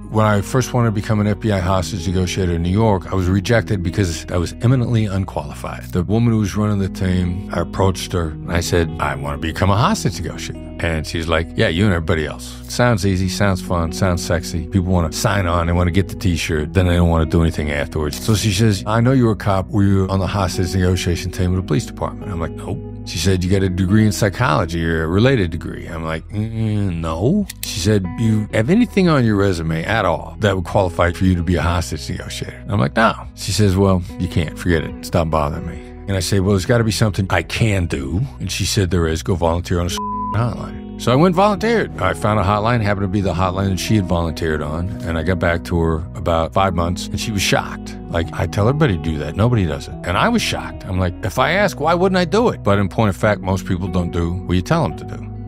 when I first wanted to become an FBI hostage negotiator in New York, I was rejected because I was eminently unqualified. The woman who was running the team, I approached her and I said, I want to become a hostage negotiator. And she's like, yeah, you and everybody else. Sounds easy, sounds fun, sounds sexy. People want to sign on, they want to get the t-shirt, then they don't want to do anything afterwards. So she says, I know you were a cop. Were you on the hostage negotiation team of the police department? I'm like, nope. She said, you got a degree in psychology or a related degree. I'm like, no. She said, you have anything on your resume at all that would qualify for you to be a hostage negotiator? I'm like, no. She says, well, you can't. Forget it. Stop bothering me. And I say, well, there's got to be something I can do. And she said, there is. Go volunteer on a hotline. So I went and volunteered. I found a hotline, happened to be the hotline that she had volunteered on. And I got back to her about 5 months and she was shocked. Like, I tell everybody to do that. Nobody does it. And I was shocked. I'm like, if I ask, why wouldn't I do it? But in point of fact, most people don't do what you tell them to do.